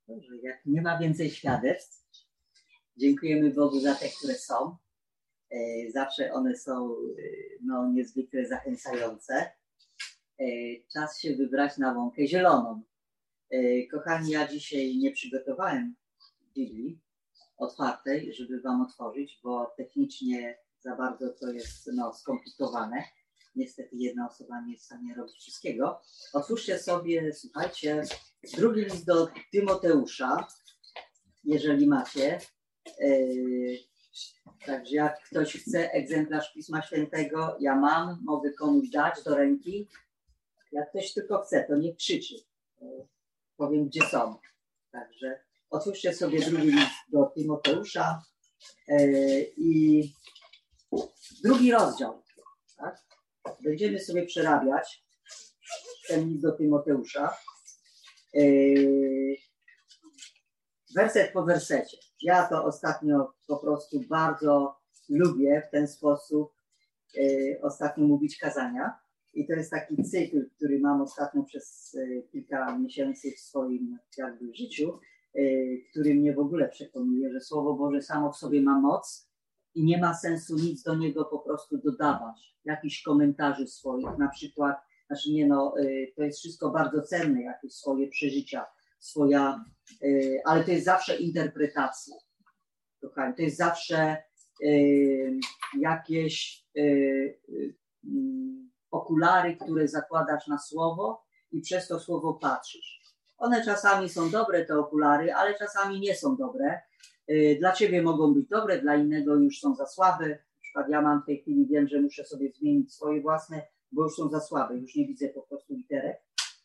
Dobrze, jak nie ma więcej świadectw, dziękujemy Bogu za te, które są. Zawsze one są niezwykle zachęcające. Czas się wybrać na łąkę zieloną. Kochani, ja dzisiaj nie przygotowałem Biblii otwartej, żeby wam otworzyć, bo technicznie za bardzo to jest skomplikowane. Niestety jedna osoba nie jest w stanie robić wszystkiego. Otwórzcie sobie, słuchajcie, drugi list do Tymoteusza, jeżeli macie. Także jak ktoś chce egzemplarz Pisma Świętego, ja mam, mogę komuś dać do ręki. Jak ktoś tylko chce, to nie krzyczy. Powiem, gdzie są. Także otwórzcie sobie drugi list do Tymoteusza i drugi rozdział. Tak? Będziemy sobie przerabiać ten list do Tymoteusza. Werset po wersecie. Ja to ostatnio po prostu bardzo lubię w ten sposób ostatnio mówić kazania. I to jest taki cykl, który mam ostatnio przez kilka miesięcy w swoim życiu, który mnie w ogóle przekonuje, że Słowo Boże samo w sobie ma moc i nie ma sensu nic do niego po prostu dodawać. Jakichś komentarzy swoich, na przykład, to jest wszystko bardzo cenne, jakieś swoje przeżycia, ale to jest zawsze interpretacja. Kochani, to jest zawsze jakieś okulary, które zakładasz na słowo i przez to słowo patrzysz. One czasami są dobre, te okulary, ale czasami nie są dobre. Dla ciebie mogą być dobre, dla innego już są za słabe. Na przykład ja mam w tej chwili, wiem, że muszę sobie zmienić swoje własne, bo już są za słabe, już nie widzę po prostu literek.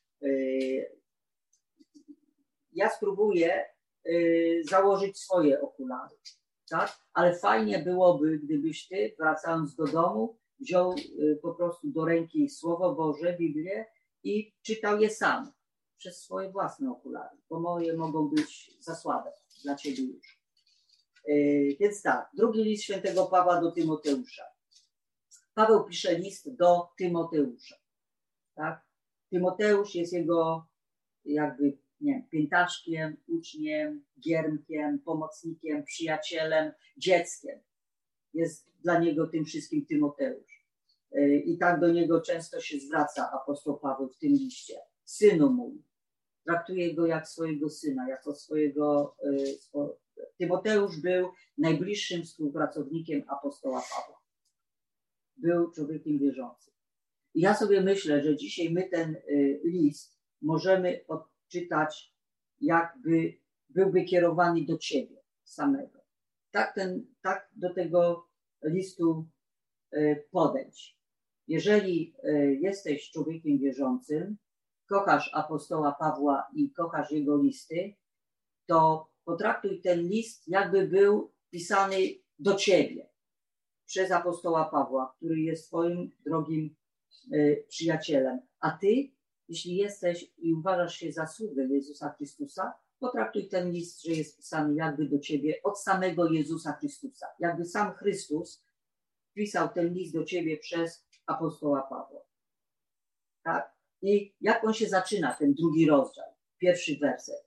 Ja spróbuję założyć swoje okulary, tak? Ale fajnie byłoby, gdybyś ty, wracając do domu, wziął po prostu do ręki Słowo Boże, Biblię i czytał je sam przez swoje własne okulary, bo moje mogą być za słabe dla ciebie już. Więc tak, drugi list świętego Pawła do Tymoteusza. Paweł pisze list do Tymoteusza. Tak? Tymoteusz jest jego piętaszkiem, uczniem, giermkiem, pomocnikiem, przyjacielem, dzieckiem. Jest dla niego tym wszystkim Tymoteusz. I tak do niego często się zwraca apostoł Paweł w tym liście. Synu mój. Traktuje go jak swojego syna, jako swojego... Tymoteusz był najbliższym współpracownikiem apostoła Pawła. Był człowiekiem wierzącym. I ja sobie myślę, że dzisiaj my ten list możemy odczytać, jakby byłby kierowany do ciebie samego. Tak do tego listu podejść. Jeżeli jesteś człowiekiem wierzącym, kochasz apostoła Pawła i kochasz jego listy, to potraktuj ten list, jakby był pisany do ciebie przez apostoła Pawła, który jest twoim drogim przyjacielem. A ty, jeśli jesteś i uważasz się za sługę Jezusa Chrystusa, potraktuj ten list, że jest pisany jakby do ciebie od samego Jezusa Chrystusa. Jakby sam Chrystus pisał ten list do ciebie przez apostoła Pawła. Tak? I jak on się zaczyna, ten drugi rozdział, pierwszy werset.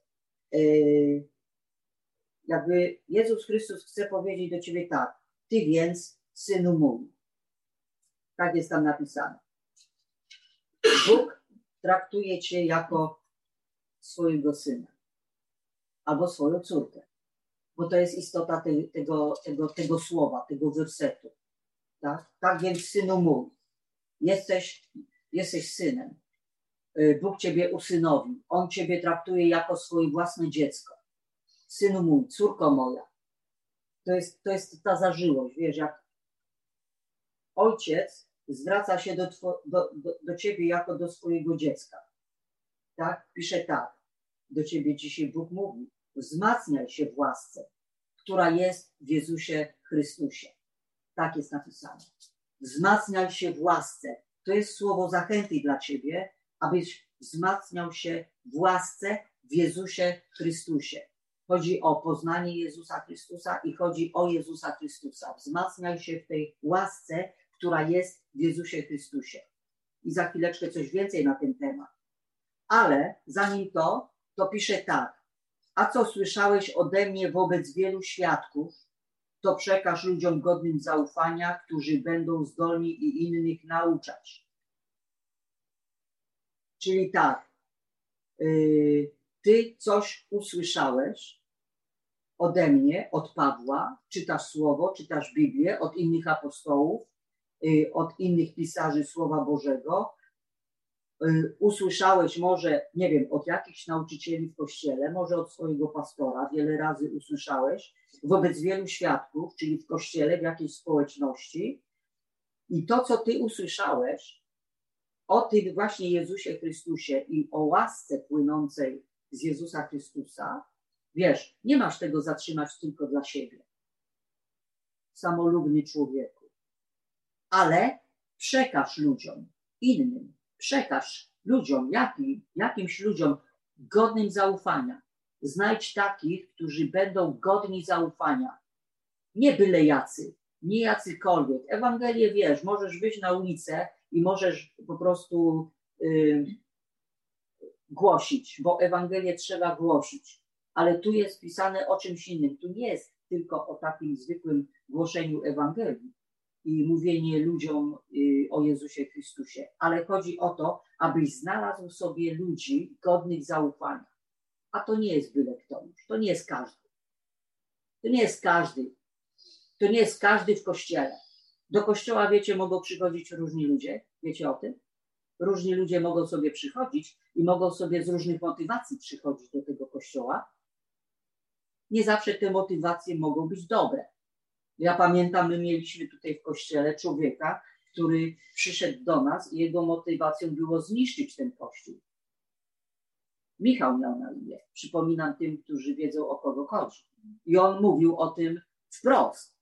Jakby Jezus Chrystus chce powiedzieć do ciebie tak. Ty więc, synu mój. Tak jest tam napisane. Bóg traktuje cię jako swojego syna. Albo swoją córkę. Bo to jest istota tego słowa, tego wersetu. Tak więc, synu mój, jesteś synem. Bóg ciebie usynowił. On ciebie traktuje jako swoje własne dziecko. Synu mój, córko moja. To jest ta zażyłość. Wiesz, jak ojciec zwraca się do ciebie jako do swojego dziecka. Tak? Pisze tak. Do ciebie dzisiaj Bóg mówi. Wzmacniaj się w łasce, która jest w Jezusie Chrystusie. Tak jest napisane. Wzmacniaj się w łasce. To jest słowo zachęty dla ciebie, abyś wzmacniał się w łasce w Jezusie Chrystusie. Chodzi o poznanie Jezusa Chrystusa i chodzi o Jezusa Chrystusa. Wzmacniaj się w tej łasce, która jest w Jezusie Chrystusie. I za chwileczkę coś więcej na ten temat. Ale zanim to pisze tak. A co słyszałeś ode mnie wobec wielu świadków, to przekaż ludziom godnym zaufania, którzy będą zdolni i innych nauczać. Czyli tak, ty coś usłyszałeś ode mnie, od Pawła, czytasz Słowo, czytasz Biblię, od innych apostołów, od innych pisarzy Słowa Bożego, usłyszałeś może, nie wiem, od jakichś nauczycieli w kościele, może od swojego pastora, wiele razy usłyszałeś, wobec wielu świadków, czyli w kościele, w jakiejś społeczności. I to, co ty usłyszałeś o tym właśnie Jezusie Chrystusie i o łasce płynącej z Jezusa Chrystusa, wiesz, nie masz tego zatrzymać tylko dla siebie. Samolubny człowieku. Ale przekaż ludziom, innym, przekaż ludziom, jakimś ludziom godnym zaufania. Znajdź takich, którzy będą godni zaufania. Nie byle jacy, nie jacykolwiek. Ewangelię wiesz, możesz wyjść na ulicę i możesz po prostu głosić, bo Ewangelię trzeba głosić. Ale tu jest pisane o czymś innym. Tu nie jest tylko o takim zwykłym głoszeniu Ewangelii i mówienie ludziom o Jezusie Chrystusie, ale chodzi o to, abyś znalazł sobie ludzi godnych zaufania. A to nie jest byle kto już. To nie jest każdy. To nie jest każdy. To nie jest każdy w kościele. Do kościoła, wiecie, mogą przychodzić różni ludzie. Wiecie o tym? Różni ludzie mogą sobie przychodzić i mogą sobie z różnych motywacji przychodzić do tego kościoła. Nie zawsze te motywacje mogą być dobre. Ja pamiętam, my mieliśmy tutaj w kościele człowieka, który przyszedł do nas i jego motywacją było zniszczyć ten kościół. Michał miał na imię. Przypominam tym, którzy wiedzą, o kogo chodzi. I on mówił o tym wprost.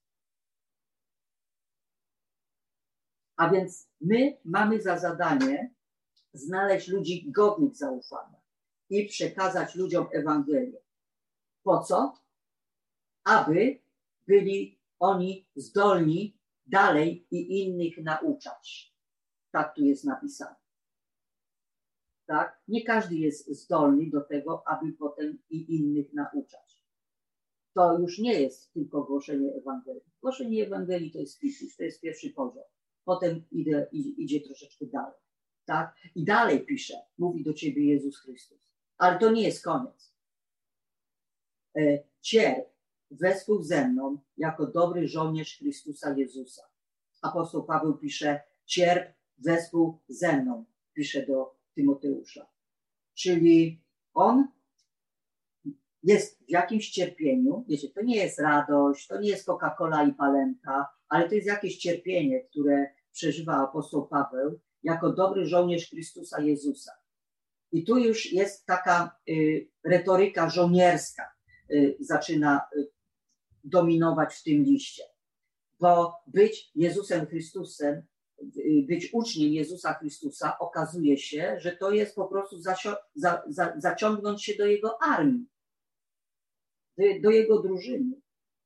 A więc my mamy za zadanie znaleźć ludzi godnych zaufania i przekazać ludziom Ewangelię. Po co? Aby byli oni zdolni dalej i innych nauczać. Tak tu jest napisane. Tak? Nie każdy jest zdolny do tego, aby potem i innych nauczać. To już nie jest tylko głoszenie Ewangelii. Głoszenie Ewangelii to jest piśmie, to jest pierwszy poziom. Potem idzie troszeczkę dalej. Tak? I dalej pisze, mówi do ciebie Jezus Chrystus. Ale to nie jest koniec. Cierp wespół ze mną jako dobry żołnierz Chrystusa Jezusa. Apostoł Paweł pisze, cierp wespół ze mną, pisze do Tymoteusza. Czyli on jest w jakimś cierpieniu, wiecie, to nie jest radość, to nie jest Coca-Cola i palenka, ale to jest jakieś cierpienie, które przeżywa apostoł Paweł jako dobry żołnierz Chrystusa Jezusa. I tu już jest taka retoryka żołnierska, zaczyna dominować w tym liście. Bo być Jezusem Chrystusem, być uczniem Jezusa Chrystusa okazuje się, że to jest po prostu zaciągnąć się do Jego armii, do Jego drużyny,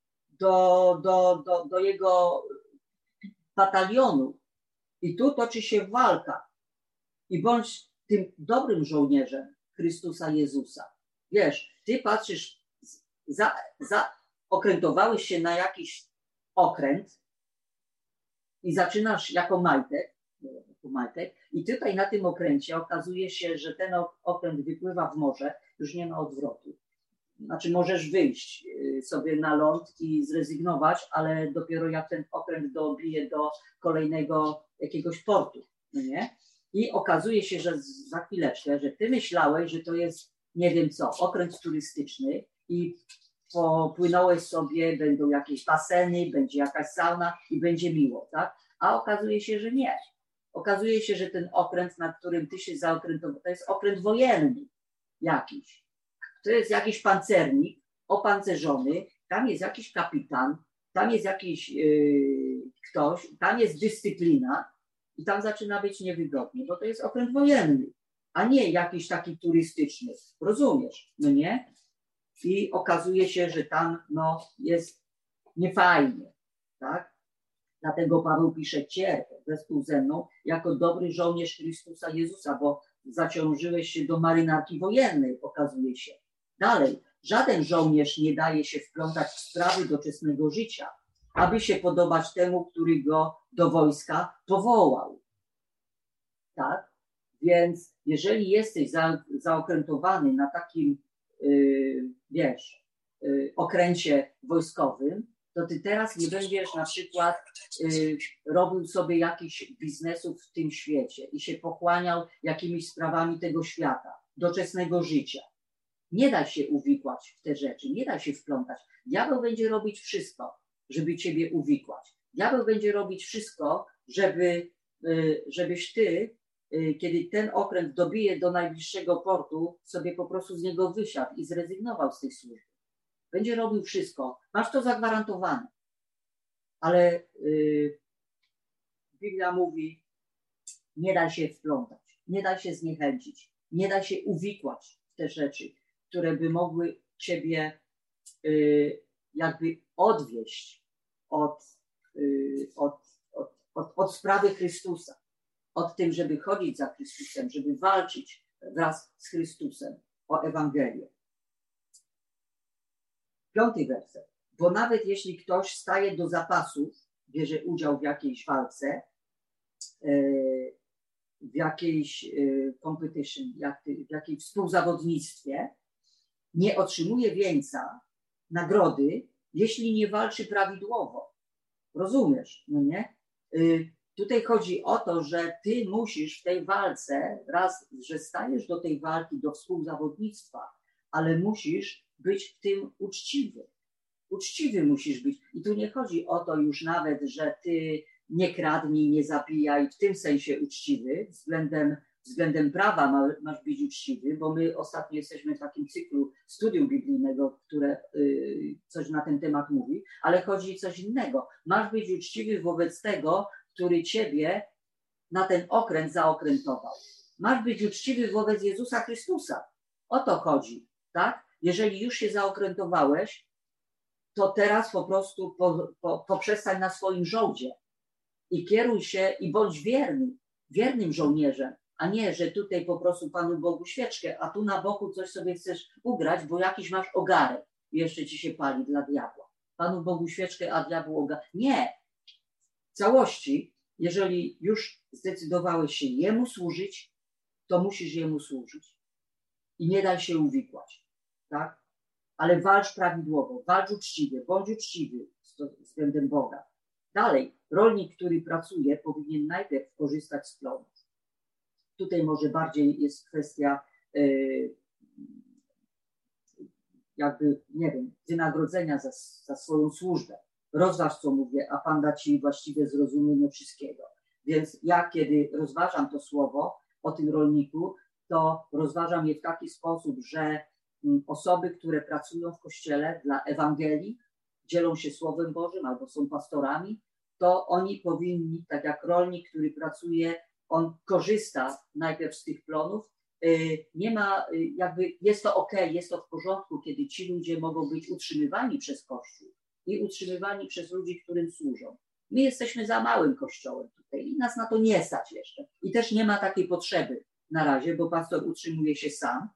do Jego batalionu. I tu toczy się walka. I bądź tym dobrym żołnierzem Chrystusa Jezusa. Wiesz, ty patrzysz, okrętowałeś się na jakiś okręt i zaczynasz jako majtek i tutaj na tym okręcie okazuje się, że ten okręt wypływa w morze, już nie ma odwrotu. Znaczy możesz wyjść sobie na ląd i zrezygnować, ale dopiero jak ten okręt dobije do kolejnego jakiegoś portu, no nie? I okazuje się, że za chwileczkę, że ty myślałeś, że to jest nie wiem co, okręt turystyczny i popłynąłeś sobie, będą jakieś baseny, będzie jakaś sauna i będzie miło, tak? A okazuje się, że nie. Okazuje się, że ten okręt, na którym ty się zaokrętował, to jest okręt wojenny jakiś. To jest jakiś pancernik, opancerzony, tam jest jakiś kapitan, tam jest jakiś ktoś, tam jest dyscyplina i tam zaczyna być niewygodnie, bo to jest okręt wojenny, a nie jakiś taki turystyczny. Rozumiesz? No nie? I okazuje się, że tam jest niefajnie, tak? Dlatego Paweł pisze, cierp wespół ze mną jako dobry żołnierz Chrystusa Jezusa, bo zaciążyłeś się do marynarki wojennej, okazuje się. Dalej, żaden żołnierz nie daje się wplątać w sprawy doczesnego życia, aby się podobać temu, który go do wojska powołał. Tak? Więc jeżeli jesteś zaokrętowany na takim, okręcie wojskowym, to ty teraz nie będziesz na przykład robił sobie jakichś biznesów w tym świecie i się pochłaniał jakimiś sprawami tego świata, doczesnego życia. Nie da się uwikłać w te rzeczy, nie da się wplątać. Diabeł będzie robić wszystko, żeby ciebie uwikłać. Diabeł będzie robić wszystko, żebyś ty, kiedy ten okręt dobije do najbliższego portu, sobie po prostu z niego wysiadł i zrezygnował z tej służby. Będzie robił wszystko. Masz to zagwarantowane. Ale Biblia mówi, nie da się wplątać, nie da się zniechęcić, nie da się uwikłać w te rzeczy, które by mogły ciebie jakby odwieść od sprawy Chrystusa, od tym, żeby chodzić za Chrystusem, żeby walczyć wraz z Chrystusem o Ewangelię. 5. werset. Bo nawet jeśli ktoś staje do zapasów, bierze udział w jakiejś walce, w jakiejś competition, w jakiejś współzawodnictwie, nie otrzymuje wieńca, nagrody, jeśli nie walczy prawidłowo. Rozumiesz, no nie? Tutaj chodzi o to, że ty musisz w tej walce, raz, że stajesz do tej walki, do współzawodnictwa, ale musisz być w tym uczciwy. Uczciwy musisz być. I tu nie chodzi o to już nawet, że ty nie kradnij, nie zabijaj, w tym sensie uczciwy, względem prawa masz być uczciwy, bo my ostatnio jesteśmy w takim cyklu studium biblijnego, które coś na ten temat mówi, ale chodzi o coś innego. Masz być uczciwy wobec tego, który ciebie na ten okręt zaokrętował. Masz być uczciwy wobec Jezusa Chrystusa. O to chodzi, tak? Jeżeli już się zaokrętowałeś, to teraz po prostu poprzestań na swoim żołdzie i kieruj się i bądź wiernym żołnierzem, a nie, że tutaj po prostu Panu Bogu świeczkę, a tu na boku coś sobie chcesz ugrać, bo jakiś masz ogarek i jeszcze ci się pali dla diabła. Panu Bogu świeczkę, a diabłu ogarek. Nie! W całości, jeżeli już zdecydowałeś się Jemu służyć, to musisz Jemu służyć. I nie daj się uwikłać, tak? Ale walcz prawidłowo, walcz uczciwie, bądź uczciwy względem Boga. Dalej, rolnik, który pracuje, powinien najpierw korzystać z plonów. Tutaj może bardziej jest kwestia jakby, nie wiem, wynagrodzenia za swoją służbę. Rozważ, co mówię, a Pan da ci właściwe zrozumienie wszystkiego. Więc ja, kiedy rozważam to słowo o tym rolniku, to rozważam je w taki sposób, że osoby, które pracują w Kościele dla Ewangelii, dzielą się Słowem Bożym albo są pastorami, to oni powinni, tak jak rolnik, który pracuje, on korzysta najpierw z tych plonów. Nie ma, jakby jest to okej, jest to w porządku, kiedy ci ludzie mogą być utrzymywani przez Kościół i utrzymywani przez ludzi, którym służą. My jesteśmy za małym kościołem tutaj i nas na to nie stać jeszcze. I też nie ma takiej potrzeby na razie, bo pastor utrzymuje się sam.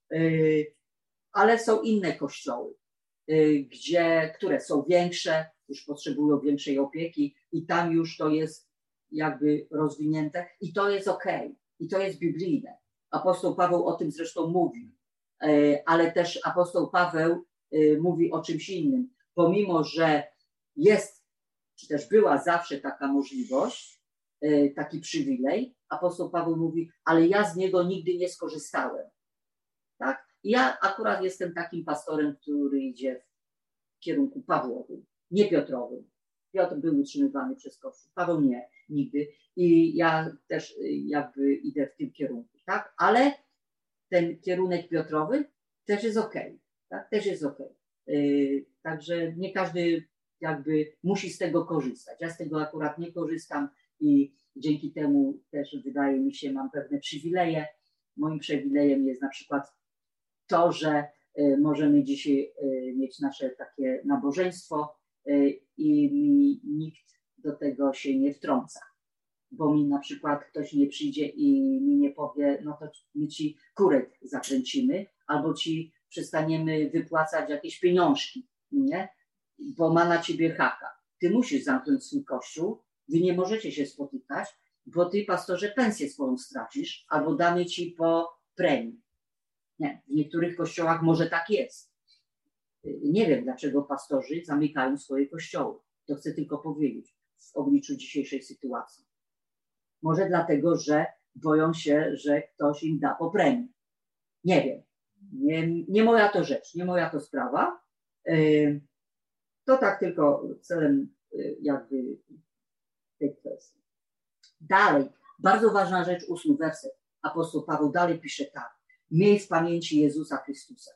Ale są inne kościoły, które są większe, już potrzebują większej opieki i tam już to jest jakby rozwinięte i to jest okej, i to jest biblijne. Apostoł Paweł o tym zresztą mówi, ale też apostoł Paweł mówi o czymś innym. Pomimo, że jest, czy też była zawsze taka możliwość, taki przywilej, apostoł Paweł mówi, ale ja z niego nigdy nie skorzystałem. Tak? Ja akurat jestem takim pastorem, który idzie w kierunku Pawłowym, nie Piotrowym. Piotr był utrzymywany przez Kościół, Paweł nie, nigdy. I ja też jakby idę w tym kierunku, tak? Ale ten kierunek Piotrowy też jest okej, tak? Też jest okej. Także nie każdy jakby musi z tego korzystać. Ja z tego akurat nie korzystam i dzięki temu też wydaje mi się, mam pewne przywileje. Moim przywilejem jest na przykład to, że możemy dzisiaj mieć nasze takie nabożeństwo i nikt do tego się nie wtrąca. Bo mi na przykład ktoś nie przyjdzie i mi nie powie, no to my ci kurek zakręcimy, albo ci przestaniemy wypłacać jakieś pieniążki, nie? Bo ma na ciebie haka. Ty musisz zamknąć swój kościół, wy nie możecie się spotykać, bo ty, pastorze, pensję swoją stracisz, albo damy ci po premii. Nie, w niektórych kościołach może tak jest. Nie wiem, dlaczego pastorzy zamykają swoje kościoły. To chcę tylko powiedzieć w obliczu dzisiejszej sytuacji. Może dlatego, że boją się, że ktoś im da po premii. Nie wiem. Nie moja to rzecz, nie moja to sprawa. To tak tylko celem jakby tej kwestii. Dalej, bardzo ważna rzecz, 8 werset. Apostoł Paweł dalej pisze tak. Miej w pamięci Jezusa Chrystusa.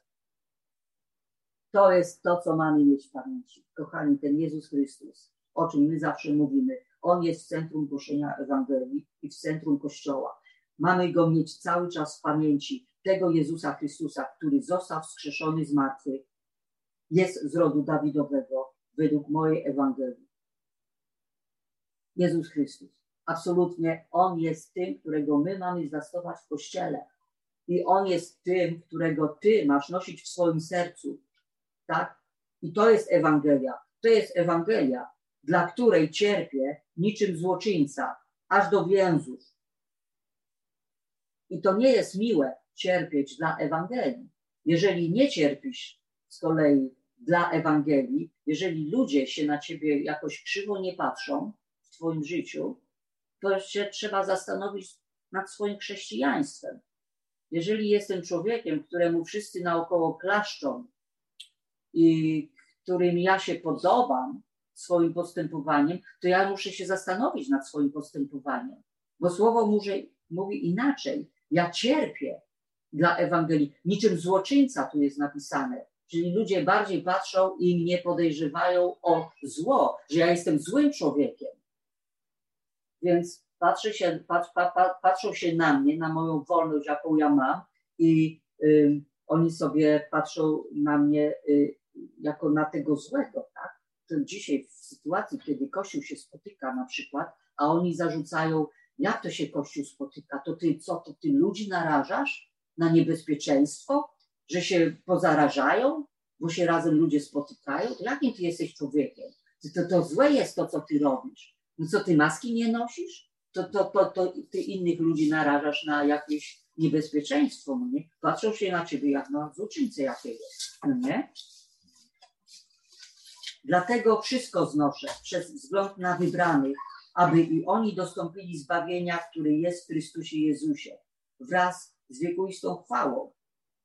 To jest to, co mamy mieć w pamięci. Kochani, ten Jezus Chrystus, o czym my zawsze mówimy, On jest w centrum głoszenia Ewangelii i w centrum Kościoła. Mamy Go mieć cały czas w pamięci, tego Jezusa Chrystusa, który został wskrzeszony z martwych, jest z rodu Dawidowego, według mojej Ewangelii. Jezus Chrystus. Absolutnie On jest tym, którego my mamy zwiastować w Kościele. I On jest tym, którego ty masz nosić w swoim sercu. Tak? I to jest Ewangelia. To jest Ewangelia, dla której cierpię niczym złoczyńca, aż do więzów. I to nie jest miłe cierpieć dla Ewangelii. Jeżeli nie cierpisz z kolei dla Ewangelii, jeżeli ludzie się na ciebie jakoś krzywo nie patrzą w twoim życiu, to się trzeba zastanowić nad swoim chrześcijaństwem. Jeżeli jestem człowiekiem, któremu wszyscy naokoło klaszczą i którym ja się podobam swoim postępowaniem, to ja muszę się zastanowić nad swoim postępowaniem. Bo Słowo mówi inaczej. Ja cierpię dla Ewangelii. Niczym złoczyńca tu jest napisane. Czyli ludzie bardziej patrzą i mnie podejrzewają o zło, że ja jestem złym człowiekiem. Więc patrzą się na mnie, na moją wolność, jaką ja mam i oni sobie patrzą na mnie jako na tego złego, tak? To dzisiaj w sytuacji, kiedy Kościół się spotyka na przykład, a oni zarzucają, jak to się Kościół spotyka, to ty co, to ty ludzi narażasz na niebezpieczeństwo, że się pozarażają, bo się razem ludzie spotykają? To jakim ty jesteś człowiekiem? To złe jest to, co ty robisz. No co, ty maski nie nosisz? To ty innych ludzi narażasz na jakieś niebezpieczeństwo, no nie? Patrzą się na ciebie jak na złoczyńcę jakiegoś, no nie? Dlatego wszystko znoszę przez wzgląd na wybranych, aby i oni dostąpili zbawienia, które jest w Chrystusie Jezusie, wraz z wiekuistą chwałą.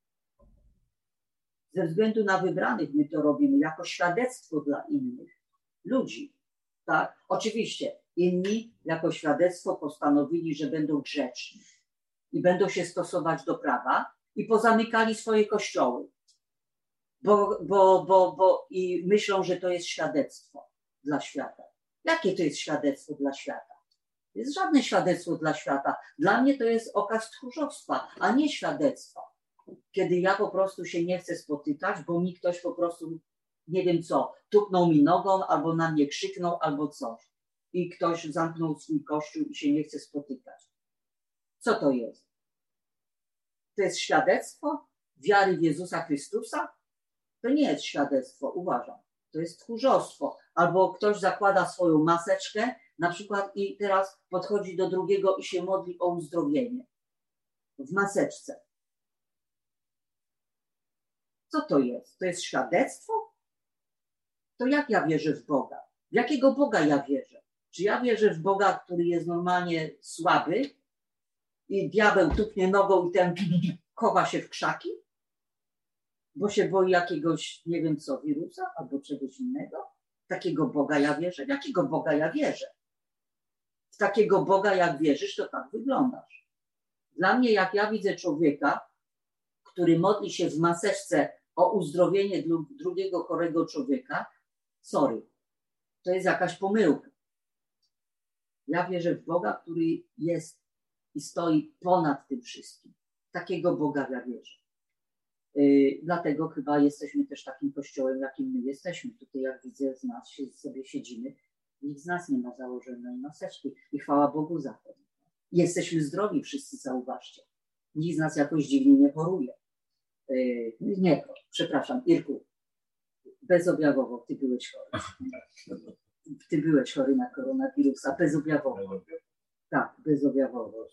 Ze względu na wybranych my to robimy, jako świadectwo dla innych ludzi. Tak? Oczywiście inni jako świadectwo postanowili, że będą grzeczni i będą się stosować do prawa i pozamykali swoje kościoły. I myślą, że to jest świadectwo dla świata. Jakie to jest świadectwo dla świata? To jest żadne świadectwo dla świata. Dla mnie to jest okaz tchórzostwa, a nie świadectwo. Kiedy ja po prostu się nie chcę spotykać, bo mi ktoś po prostu, nie wiem co, tupnął mi nogą, albo na mnie krzyknął, albo coś. I ktoś zamknął swój kościół i się nie chce spotykać. Co to jest? To jest świadectwo wiary w Jezusa Chrystusa? To nie jest świadectwo, uważam. To jest tchórzostwo. Albo ktoś zakłada swoją maseczkę, na przykład i teraz podchodzi do drugiego i się modli o uzdrowienie. W maseczce. Co to jest? To jest świadectwo? To jak ja wierzę w Boga? W jakiego Boga ja wierzę? Czy ja wierzę w Boga, który jest normalnie słaby i diabeł tupnie nogą i ten chowa się w krzaki? Bo się boi jakiegoś, nie wiem co, wirusa albo czegoś innego? Takiego Boga ja wierzę? W jakiego Boga ja wierzę? W takiego Boga jak wierzysz, to tak wyglądasz. Dla mnie, jak ja widzę człowieka, który modli się w maseczce o uzdrowienie drugiego chorego człowieka, sorry, to jest jakaś pomyłka. Ja wierzę w Boga, który jest i stoi ponad tym wszystkim. Takiego Boga ja wierzę. Dlatego chyba jesteśmy też takim kościołem, jakim my jesteśmy. Tutaj jak widzę z nas sobie siedzimy, nikt z nas nie ma założonej maseczki i chwała Bogu za to. Jesteśmy zdrowi wszyscy, zauważcie. Nikt z nas jakoś dziwnie nie choruje. Nie, przepraszam, Irku, bezobjawowo ty byłeś chory. Ty byłeś chory na koronawirusa, bezobjawowo. Tak, bezobjawowo.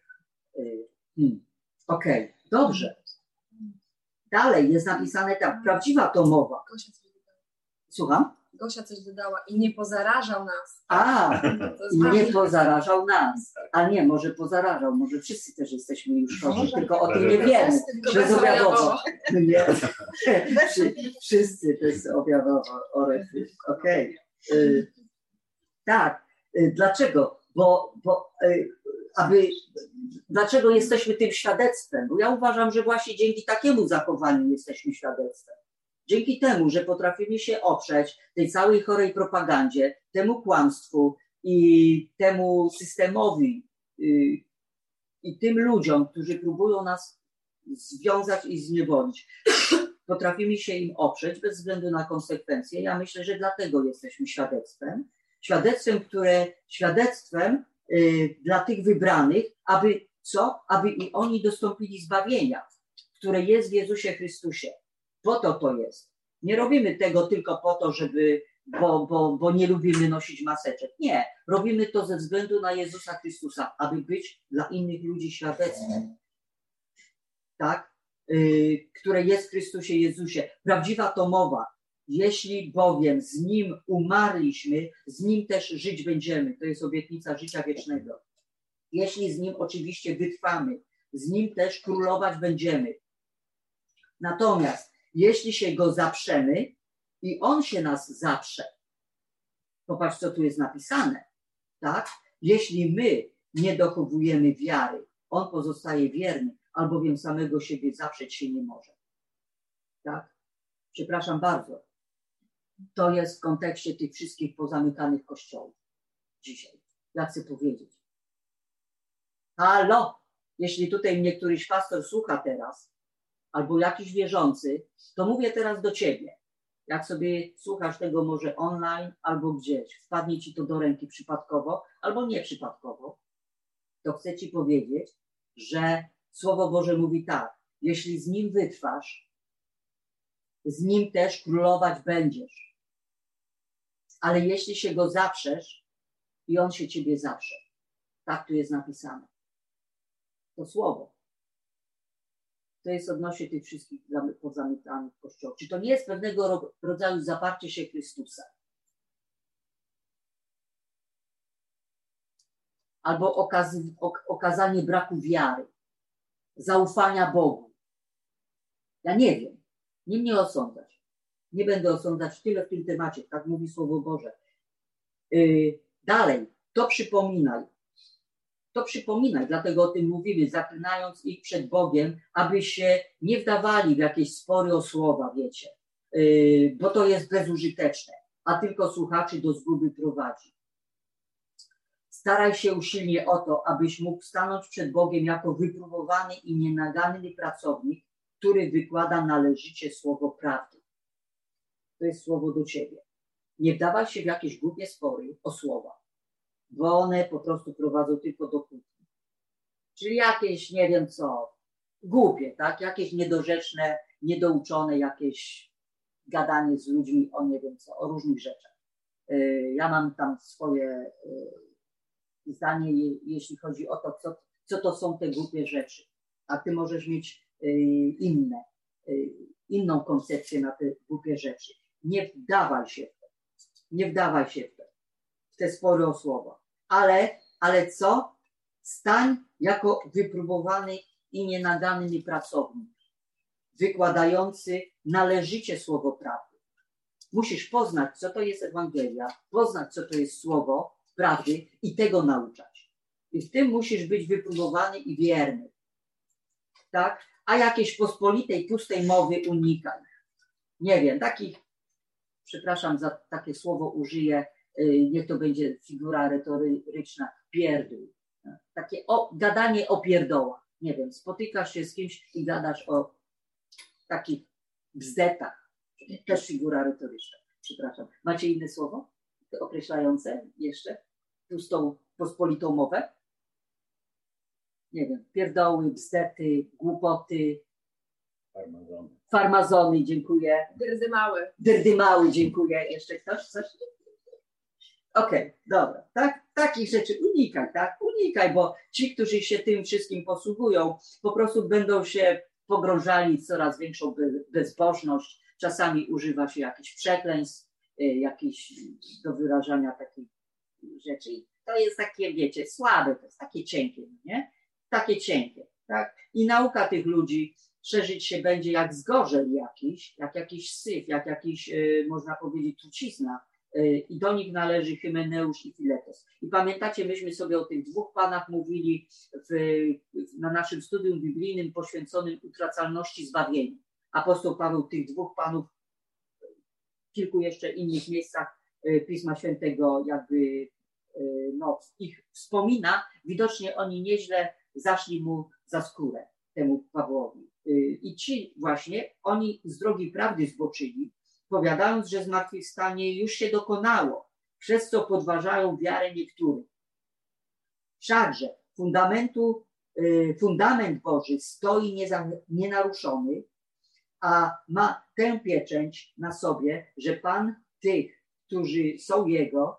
Okej, dobrze. Dalej jest napisane tak, prawdziwa to mowa. Słucham? Gosia coś dodała i nie pozarażał nas. I nie pozarażał nas. A nie, może pozarażał, może wszyscy też jesteśmy już chorzy, tylko o tym nie wiemy. Bezobjawowo. Nie. Wszyscy to jest objawowo. Okej. Tak. Dlaczego? Dlaczego jesteśmy tym świadectwem? Bo ja uważam, że właśnie dzięki takiemu zachowaniu jesteśmy świadectwem. Dzięki temu, że potrafimy się oprzeć tej całej chorej propagandzie, temu kłamstwu i temu systemowi i tym ludziom, którzy próbują nas związać i zniewolić, potrafimy się im oprzeć bez względu na konsekwencje. Ja myślę, że dlatego jesteśmy świadectwem. Świadectwem dla tych wybranych, aby i oni dostąpili zbawienia, które jest w Jezusie Chrystusie. Po to jest. Nie robimy tego tylko po to, bo nie lubimy nosić maseczek. Nie. Robimy to ze względu na Jezusa Chrystusa, aby być dla innych ludzi świadectwem. Tak? Które jest w Chrystusie Jezusie. Prawdziwa to mowa. Jeśli bowiem z Nim umarliśmy, z Nim też żyć będziemy. To jest obietnica życia wiecznego. Jeśli z Nim oczywiście wytrwamy, z Nim też królować będziemy. Natomiast jeśli się Go zaprzemy i On się nas zaprze, popatrz, co tu jest napisane, tak? Jeśli my nie dochowujemy wiary, On pozostaje wierny, albowiem samego siebie zaprzeć się nie może. Tak? Przepraszam bardzo. To jest w kontekście tych wszystkich pozamykanych kościołów dzisiaj. Ja chcę powiedzieć. Halo! Jeśli tutaj mnie któryś pastor słucha teraz, albo jakiś wierzący, to mówię teraz do ciebie. Jak sobie słuchasz tego może online, albo gdzieś, wpadnie ci to do ręki przypadkowo, albo nie przypadkowo, to chcę ci powiedzieć, że Słowo Boże mówi tak, jeśli z Nim wytrwasz, z Nim też królować będziesz. Ale jeśli się Go zaprzesz i On się ciebie zaprze. Tak tu jest napisane. To Słowo. To jest odnośnie tych wszystkich pozamykanych kościołów. Czy to nie jest pewnego rodzaju zaparcie się Chrystusa? Albo okazanie braku wiary, zaufania Bogu. Ja nie wiem. Nie mnie osądzać. Nie będę osądzać tyle w tym temacie. Tak mówi Słowo Boże. Dalej. To przypominaj. To przypominaj, dlatego o tym mówimy, zaklinając ich przed Bogiem, aby się nie wdawali w jakieś spory o słowa, wiecie, bo to jest bezużyteczne, a tylko słuchaczy do zguby prowadzi. Staraj się usilnie o to, abyś mógł stanąć przed Bogiem jako wypróbowany i nienaganny pracownik, który wykłada należycie słowo prawdy. To jest słowo do ciebie. Nie wdawaj się w jakieś głupie spory o słowa, bo one po prostu prowadzą tylko do kłótni. Czyli jakieś, nie wiem co, głupie, tak? Jakieś niedorzeczne, niedouczone, jakieś gadanie z ludźmi o nie wiem co, o różnych rzeczach. Ja mam tam swoje zdanie, jeśli chodzi o to, co to są te głupie rzeczy. A ty możesz mieć inną koncepcję na te głupie rzeczy. Nie wdawaj się w to. Nie wdawaj się w te spory o słowa. Ale co? Stań jako wypróbowany i nienaganny pracownik, wykładający należycie słowo prawdy. Musisz poznać, co to jest Ewangelia, poznać, co to jest słowo prawdy i tego nauczać. I w tym musisz być wypróbowany i wierny. Tak? A jakiejś pospolitej, pustej mowy unikaj. Nie wiem, przepraszam za takie słowo użyję, niech to będzie figura retoryczna, pierdół. Takie gadanie o pierdołach. Nie wiem, spotykasz się z kimś i gadasz o takich bzdetach. Też figura retoryczna. Przepraszam. Macie inne słowo określające jeszcze pustą, pospolitą mowę? Nie wiem, pierdoły, bzdety, głupoty, Farmazony, dziękuję. Dyrdymały, dziękuję. Jeszcze ktoś? Coś? Okej, dobra. Takich rzeczy unikaj, tak? Unikaj, bo ci, którzy się tym wszystkim posługują, po prostu będą się pogrążali w coraz większą bezbożność. Czasami używa się jakichś przekleństw, jakichś do wyrażania takich rzeczy. To jest takie, wiecie, słabe, to jest takie cienkie, nie? Takie cienkie, tak? I nauka tych ludzi szerzyć się będzie jak zgorzel jakiś, jak jakiś syf, jak jakiś, można powiedzieć, trucizna. I do nich należy Hymeneusz i Filetos. I pamiętacie, myśmy sobie o tych dwóch panach mówili na naszym studium biblijnym poświęconym utracalności zbawienia. Apostoł Paweł tych dwóch panów w kilku jeszcze innych miejscach Pisma Świętego jakby ich wspomina. Widocznie oni nieźle zaszli mu za skórę, temu Pawłowi. I ci właśnie, oni z drogi prawdy zboczyli, powiadając, że zmartwychwstanie już się dokonało, przez co podważają wiarę niektórych. Wszakże fundament Boży stoi nienaruszony, a ma tę pieczęć na sobie, że Pan tych, którzy są Jego,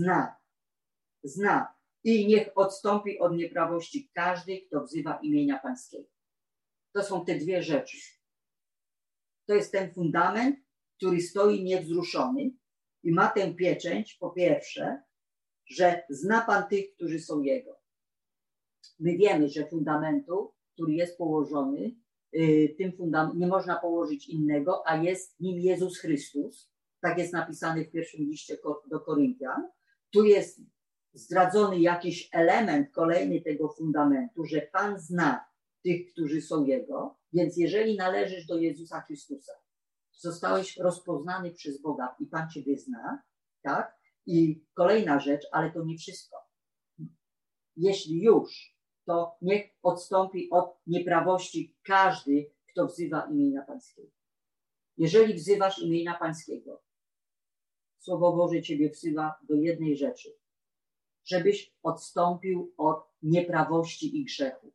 zna i niech odstąpi od nieprawości każdy, kto wzywa imienia Pańskiego. To są te dwie rzeczy. To jest ten fundament, który stoi niewzruszony i ma tę pieczęć, po pierwsze, że zna Pan tych, którzy są Jego. My wiemy, że fundamentu, który jest położony, tym fundamentem nie można położyć innego, a jest nim Jezus Chrystus. Tak jest napisane w pierwszym liście do Koryntian. Tu jest zdradzony jakiś element kolejny tego fundamentu, że Pan zna tych, którzy są Jego, więc jeżeli należysz do Jezusa Chrystusa, zostałeś rozpoznany przez Boga i Pan Ciebie zna, tak? I kolejna rzecz, ale to nie wszystko. Jeśli już, to niech odstąpi od nieprawości każdy, kto wzywa imienia Pańskiego. Jeżeli wzywasz imienia Pańskiego, Słowo Boże Ciebie wzywa do jednej rzeczy, żebyś odstąpił od nieprawości i grzechu.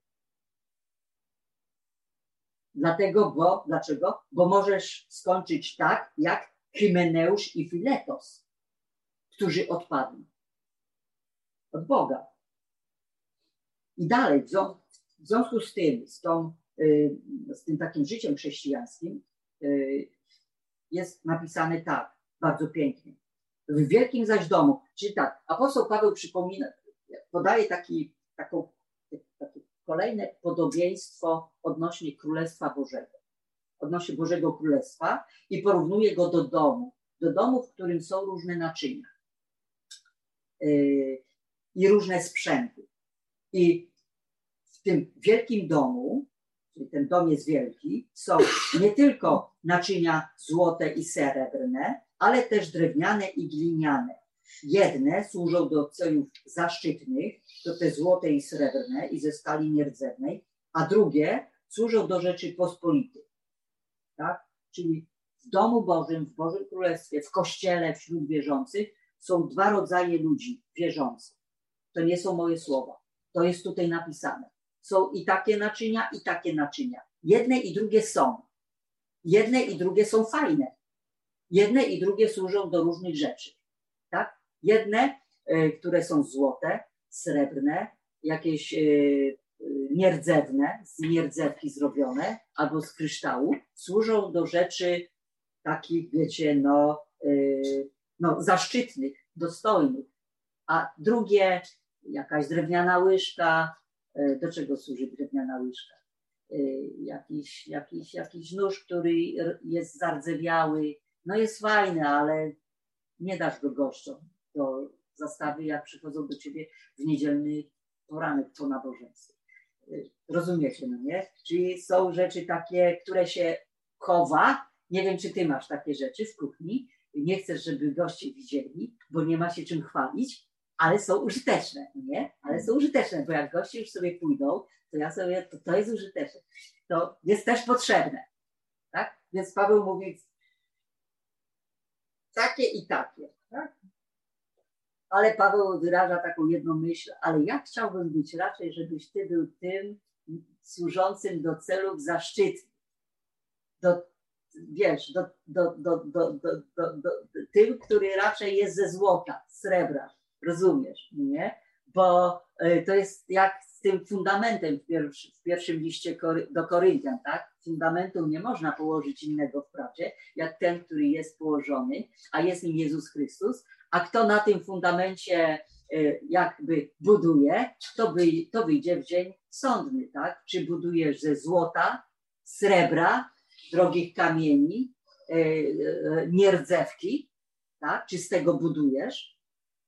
Dlaczego? Bo możesz skończyć tak, jak Hymeneusz i Filetos, którzy odpadli od Boga. I dalej, w związku z tym, z tym takim życiem chrześcijańskim, jest napisane tak, bardzo pięknie. W wielkim zaś domu, czyli tak, apostoł Paweł podaje takie kolejne podobieństwo odnośnie Królestwa Bożego, odnośnie Bożego Królestwa i porównuje go do domu, w którym są różne naczynia i różne sprzęty. I w tym wielkim domu, czyli ten dom jest wielki, są nie tylko naczynia złote i srebrne, ale też drewniane i gliniane. Jedne służą do celów zaszczytnych, to te złote i srebrne i ze stali nierdzewnej, a drugie służą do rzeczy pospolitych. Tak? Czyli w domu Bożym, w Bożym Królestwie, w Kościele, wśród wierzących są dwa rodzaje ludzi wierzących. To nie są moje słowa. To jest tutaj napisane. Są i takie naczynia, i takie naczynia. Jedne i drugie są. Jedne i drugie są fajne. Jedne i drugie służą do różnych rzeczy. Tak? Jedne, które są złote, srebrne, jakieś nierdzewne, z nierdzewki zrobione, albo z kryształu, służą do rzeczy takich, wiecie, zaszczytnych, dostojnych. A drugie, jakaś drewniana łyżka, do czego służy drewniana łyżka? Jakiś nóż, który jest zardzewiały, jest fajny, ale nie dasz go gościom do zastawy, jak przychodzą do ciebie w niedzielny poranek po nabożeństwie. Rozumiecie, nie? Czyli są rzeczy takie, które się chowa. Nie wiem, czy ty masz takie rzeczy w kuchni. Nie chcesz, żeby goście widzieli, bo nie ma się czym chwalić, ale są użyteczne, nie? Ale są użyteczne, bo jak goście już sobie pójdą, to jest użyteczne. To jest też potrzebne. Tak? Więc Paweł mówi takie i takie. Tak? Ale Paweł wyraża taką jedną myśl, ale ja chciałbym być raczej, żebyś ty był tym służącym do celów zaszczytnych. tym, który raczej jest ze złota, srebra, rozumiesz, nie? Bo to jest jak z tym fundamentem w pierwszym liście do Koryntian, tak? Fundamentu nie można położyć innego wprawdzie, jak ten, który jest położony, a jest nim Jezus Chrystus, a kto na tym fundamencie jakby buduje, to wyjdzie w dzień sądny, tak? Czy budujesz ze złota, srebra, drogich kamieni, nierdzewki, tak? Czy z tego budujesz?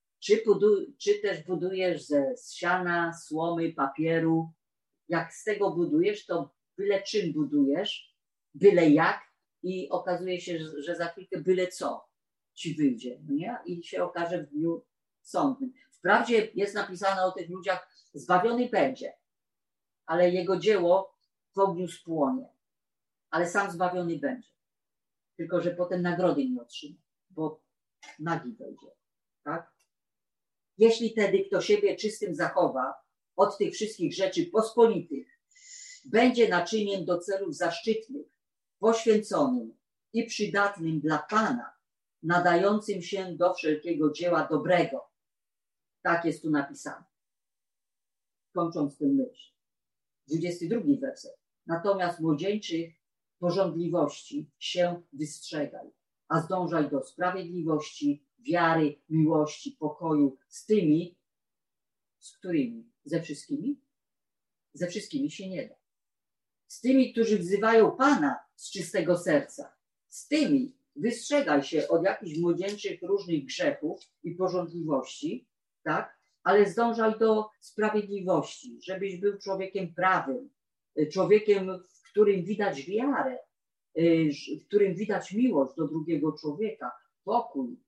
Czy też budujesz ze siana, słomy, papieru? Jak z tego budujesz, to byle czym budujesz, byle jak i okazuje się, że za chwilkę byle co ci wyjdzie, nie? I się okaże w dniu sądnym. Wprawdzie jest napisane o tych ludziach, zbawiony będzie, ale jego dzieło w ogniu spłonie, ale sam zbawiony będzie. Tylko że potem nagrody nie otrzyma, bo nagi będzie, tak? Jeśli tedy kto siebie czystym zachowa od tych wszystkich rzeczy pospolitych, będzie naczyniem do celów zaszczytnych, poświęconym i przydatnym dla Pana, nadającym się do wszelkiego dzieła dobrego. Tak jest tu napisane. Kończąc tę myśl. 22 werset. Natomiast młodzieńczych pożądliwości się wystrzegaj, a zdążaj do sprawiedliwości, wiary, miłości, pokoju z tymi, z którymi? Ze wszystkimi? Ze wszystkimi się nie da. Z tymi, którzy wzywają Pana z czystego serca. Z tymi wystrzegaj się od jakichś młodzieńczych różnych grzechów i pożądliwości, tak? Ale zdążaj do sprawiedliwości, żebyś był człowiekiem prawym, człowiekiem, w którym widać wiarę, w którym widać miłość do drugiego człowieka, pokój,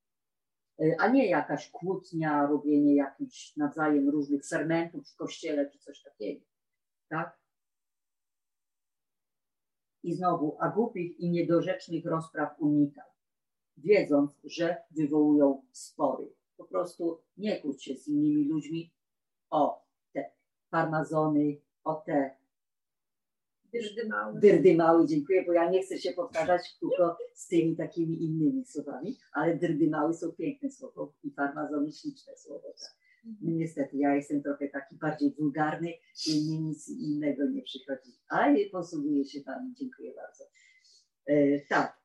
a nie jakaś kłótnia, robienie jakichś nawzajem różnych fermentów w kościele czy coś takiego, tak? I znowu, a głupich i niedorzecznych rozpraw unikaj, wiedząc, że wywołują spory. Po prostu nie kłóć się z innymi ludźmi o te farmazony, o te dyrdymały, dziękuję, bo ja nie chcę się powtarzać tylko z tymi takimi innymi słowami, ale dyrdymały są piękne słowo i farmazony śliczne słowo. Tak? Niestety, ja jestem trochę taki bardziej wulgarny i mnie nic innego nie przychodzi, ale posługuję się Wami, dziękuję bardzo. Tak.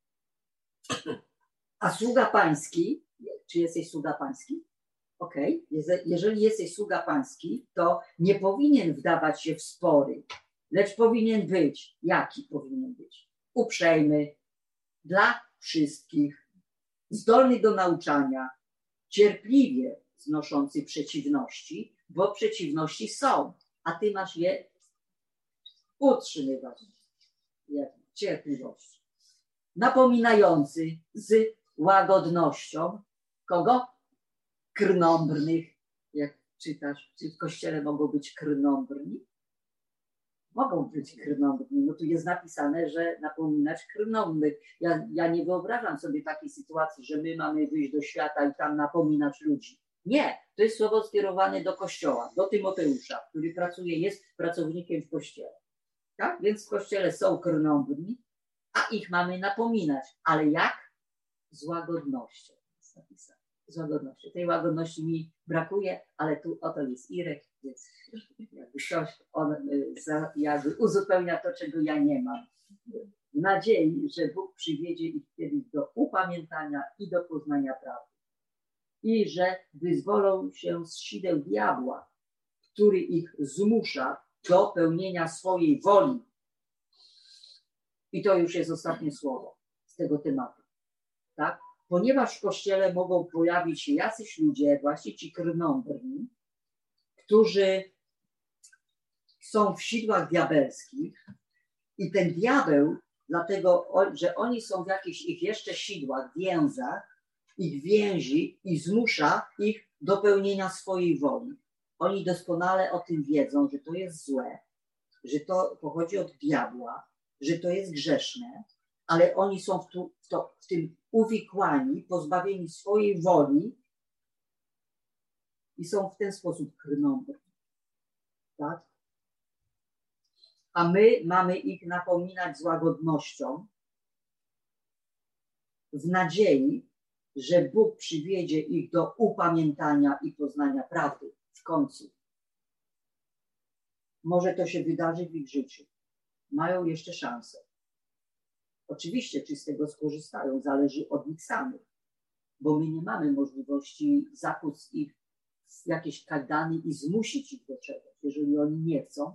A sługa pański, czy jesteś sługa pański? Okej. Jeżeli jesteś sługa pański, to nie powinien wdawać się w spory, lecz powinien być, jaki powinien być? Uprzejmy dla wszystkich, zdolny do nauczania, cierpliwie znoszący przeciwności, bo przeciwności są, a ty masz je utrzymywać. Cierpliwość. Napominający z łagodnością kogo? Krnąbrnych. Jak czytasz, czy w kościele mogą być krnąbrni? Mogą być krnąbrni. No tu jest napisane, że napominać krnąbrnych. Ja nie wyobrażam sobie takiej sytuacji, że my mamy wyjść do świata i tam napominać ludzi. Nie, to jest słowo skierowane do Kościoła, do Tymoteusza, który pracuje, jest pracownikiem w Kościele. Tak? Więc w Kościele są krnąbrni, a ich mamy napominać. Ale jak? Z łagodnością. Jest napisane. Z łagodnością. Tej łagodności mi brakuje, ale tu oto jest Irek, więc jakby coś on jakby uzupełnia to, czego ja nie mam. W nadziei, że Bóg przywiedzie ich kiedyś do upamiętania i do poznania prawdy. I że wyzwolą się z sideł diabła, który ich zmusza do pełnienia swojej woli. I to już jest ostatnie słowo z tego tematu. Tak? Ponieważ w Kościele mogą pojawić się jacyś ludzie, właśnie ci krnąbrni, którzy są w sidłach diabelskich i ten diabeł, dlatego, że oni są w jakichś ich jeszcze sidłach, więzach, ich więzi i zmusza ich do pełnienia swojej woli. Oni doskonale o tym wiedzą, że to jest złe, że to pochodzi od diabła, że to jest grzeszne, ale oni są w tym uwikłani, pozbawieni swojej woli i są w ten sposób krnąbrni. Tak? a my mamy ich napominać z łagodnością, w napominać z łagodnością, w nadziei, że Bóg przywiedzie ich do upamiętania i poznania prawdy w końcu. Może to się wydarzy w ich życiu. Mają jeszcze szansę. Oczywiście, czy z tego skorzystają, zależy od nich samych, bo my nie mamy możliwości zakuć ich w jakieś kajdany i zmusić ich do czegoś, jeżeli oni nie chcą.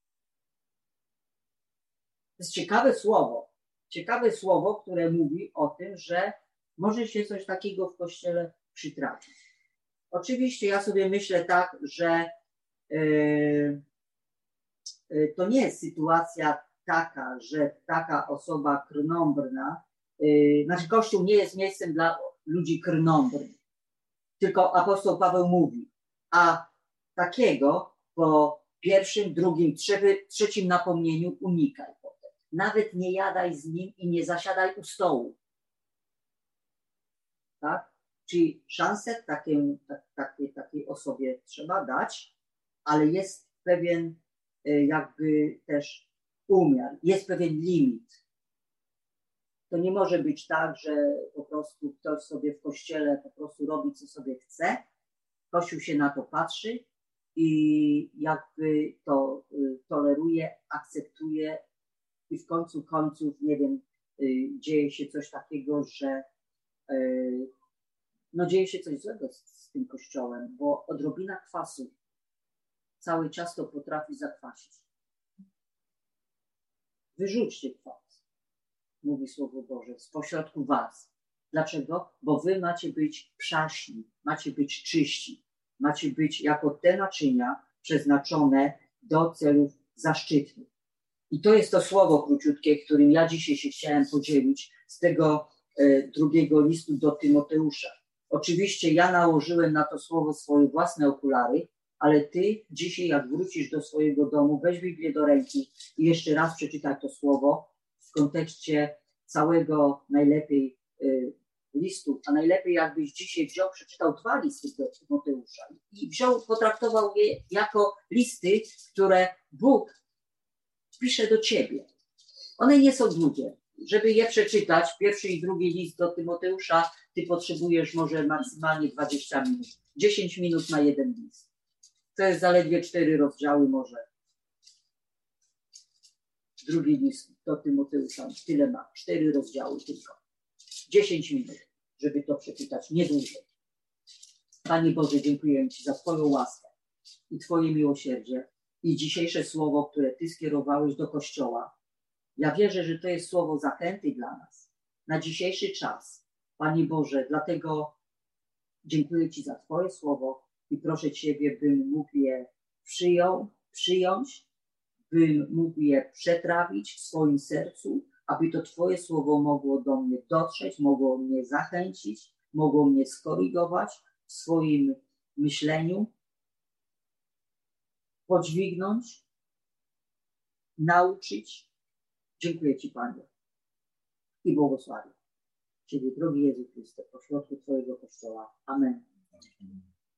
To jest ciekawe słowo, które mówi o tym, że może się coś takiego w Kościele przytrafić. Oczywiście ja sobie myślę tak, że to nie jest sytuacja taka, że taka osoba krnąbrna, znaczy Kościół nie jest miejscem dla ludzi krnąbrnych, tylko apostoł Paweł mówi, a takiego po pierwszym, drugim, trzecim napomnieniu unikaj potem. Nawet nie jadaj z nim i nie zasiadaj u stołu. Tak? Czyli szansę takiej osobie trzeba dać, ale jest pewien jakby też umiar, jest pewien limit. To nie może być tak, że po prostu ktoś sobie w kościele po prostu robi, co sobie chce. Kościół się na to patrzy i jakby to toleruje, akceptuje i w końcu końców, nie wiem, dzieje się coś takiego, że dzieje się coś złego z tym kościołem, bo odrobina kwasu cały ciasto potrafi zakwasić. Wyrzućcie kwas, mówi Słowo Boże, spośrodku was. Dlaczego? Bo wy macie być przaśni, macie być czyści, macie być jako te naczynia przeznaczone do celów zaszczytnych. I to jest to słowo króciutkie, którym ja dzisiaj się chciałem podzielić z tego drugiego listu do Tymoteusza. Oczywiście ja nałożyłem na to słowo swoje własne okulary, ale ty dzisiaj, jak wrócisz do swojego domu, weź Biblię do ręki i jeszcze raz przeczytaj to słowo w kontekście całego najlepiej listu, a najlepiej jakbyś dzisiaj przeczytał 2 listy do Tymoteusza i potraktował je jako listy, które Bóg pisze do ciebie. One nie są długie. Żeby je przeczytać, 1. i 2 list do Tymoteusza, ty potrzebujesz może maksymalnie 20 minut. 10 minut na jeden list. To jest zaledwie 4 rozdziały może. 2 list do Tymoteusza, tyle ma. 4 rozdziały tylko. 10 minut, żeby to przeczytać, nie dłużej. Panie Boże, dziękuję Ci za Twoją łaskę i Twoje miłosierdzie i dzisiejsze słowo, które Ty skierowałeś do Kościoła. Ja wierzę, że to jest słowo zachęty dla nas na dzisiejszy czas. Panie Boże, dlatego dziękuję Ci za Twoje słowo i proszę Ciebie, bym mógł je przyjąć, bym mógł je przetrawić w swoim sercu, aby to Twoje słowo mogło do mnie dotrzeć, mogło mnie zachęcić, mogło mnie skorygować w swoim myśleniu, podźwignąć, nauczyć. Dziękuję Ci, Panie, i błogosławię Ciebie, drogi Jezu Chryste, pośrodku Twojego Kościoła. Amen.